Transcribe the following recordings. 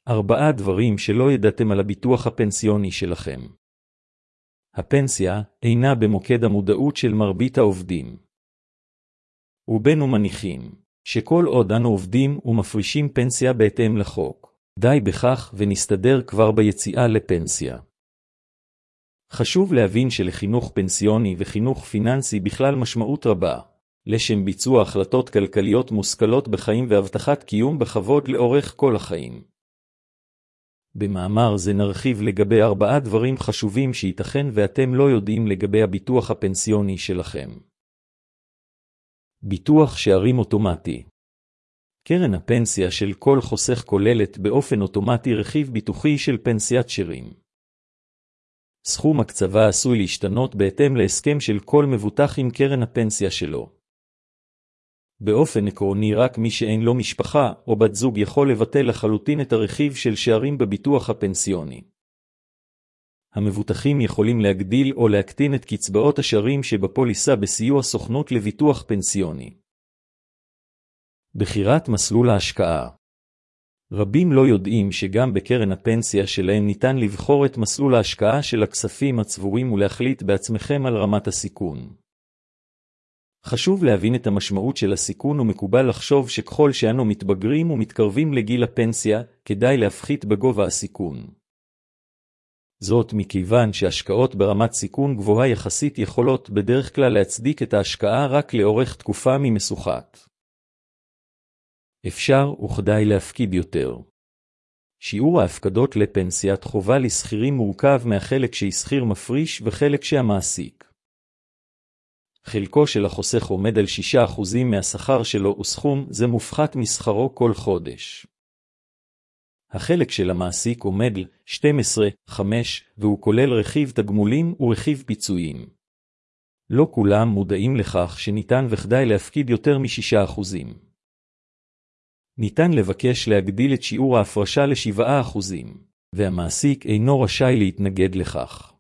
4 דברים שלא ידעתם על הביטוח הפנסיוני שלכם. הפנסיה אינה במוקד המודעות של מרבית העובדים. רובנו מניחים שכל עוד אנו עובדים ומפרישים פנסיה בהתאם לחוק, די בכך ונסתדר כבר ביציאה לפנסיה. חשוב להבין שלחינוך פנסיוני וחינוך פיננסי בכלל משמעות רבה, לשם ביצוע החלטות כלכליות מושכלות בחיים והבטחת קיום בכבוד לאורך כל החיים. במאמר זה נרחיב לגבי 4 דברים חשובים שייתכן ואתם לא יודעים לגבי הביטוח הפנסיוני שלכם. ביטוח שערים אוטומטי. קרן הפנסיה של כל חוסך כוללת באופן אוטומטי רכיב ביטוחי של פנסיית שארים. סכום הקצבה עשוי להשתנות בהתאם להסכם של כל מבוטח עם קרן הפנסיה שלו. באופן עקרוני רק מי שאין לו משפחה או בת זוג יכול לבטל לחלוטין את הרכיב של שארים בביטוח הפנסיוני. המבוטחים יכולים להגדיל או להקטין את קצבאות השארים שבפוליסה בסיוע סוכנות לביטוח פנסיוני. בחירת מסלול ההשקעה. רבים לא יודעים שגם בקרן הפנסיה שלהם ניתן לבחור את מסלול ההשקעה של הכספים הצבורים ולהחליט בעצמכם על רמת הסיכון. חשוב להבין את המשמעות של הסיכון ומקובל לחשוב שככל שאנו מתבגרים ומתקרבים לגיל הפנסיה, כדאי להפחית בגובה הסיכון. זאת מכיוון שהשקעות ברמת סיכון גבוהה יחסית יכולות בדרך כלל להצדיק את ההשקעה רק לאורך תקופה ממשוכת. אפשר וכדאי להפקיד יותר. שיעור ההפקדות לפנסיית חובה לשכירים מורכב מהחלק שהשכיר מפריש וחלק שהמעסיק. חלקו של החוסך עומד על 6% מהשכר שלו וסכום זה מופחת משכרו כל חודש. החלק של המעסיק עומד 12.5 והוא כולל רכיב תגמולים ורכיב פיצויים. לא כולם מודעים לכך שניתן וכדאי להפקיד יותר מ6%. ניתן לבקש להגדיל את שיעור ההפרשה ל7%, והמעסיק אינו רשאי להתנגד לכך.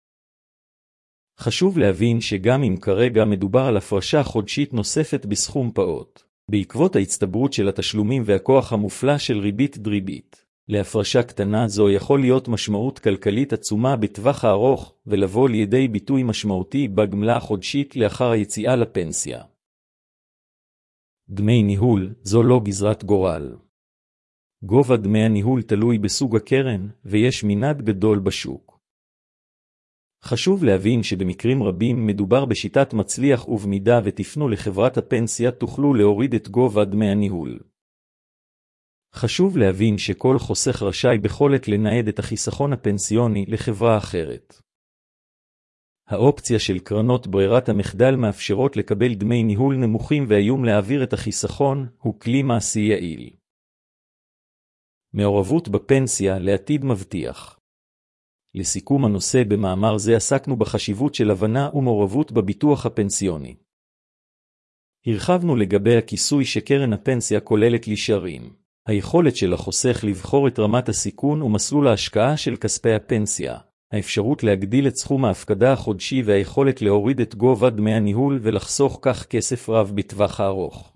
חשוב להבין שגם אם כרגע מדובר על הפרשה חודשית נוספת בסכום פעוט, בעקבות ההצטברות של התשלומים והכוח המופלא של ריבית דריבית, להפרשה קטנה זו יכול להיות משמעות כלכלית עצומה בטווח הארוך ולבוא לידי ביטוי משמעותי בגמלה החודשית לאחר היציאה לפנסיה. דמי ניהול זו לא גזרת גורל. גובה דמי הניהול תלוי בסוג הקרן ויש מנעד גדול בשוק. חשוב להבין שבמקרים רבים מדובר בשיטת מצליח ובמידה ותפנו לחברת הפנסיה תוכלו להוריד את גובה דמי הניהול. חשוב להבין שכל חוסך רשאי בכל עת לנהד את החיסכון הפנסיוני לחברה אחרת. האופציה של קרנות ברירת המחדל מאפשרות לקבל דמי ניהול נמוכים והאיום להעביר את החיסכון הוא כלי מעשי יעיל. מעורבות בפנסיה לעתיד מבטיח. לסיכום הנושא במאמר זה עסקנו בחשיבות של הבנה ומעורבות בביטוח הפנסיוני. הרחבנו לגבי הכיסוי שקרן הפנסיה כוללת לשארים, היכולת של החוסך לבחור את רמת הסיכון ומסלול ההשקעה של כספי הפנסיה, האפשרות להגדיל את סכום ההפקדה החודשי והיכולת להוריד את גובה דמי הניהול ולחסוך כך כסף רב בטווח הארוך.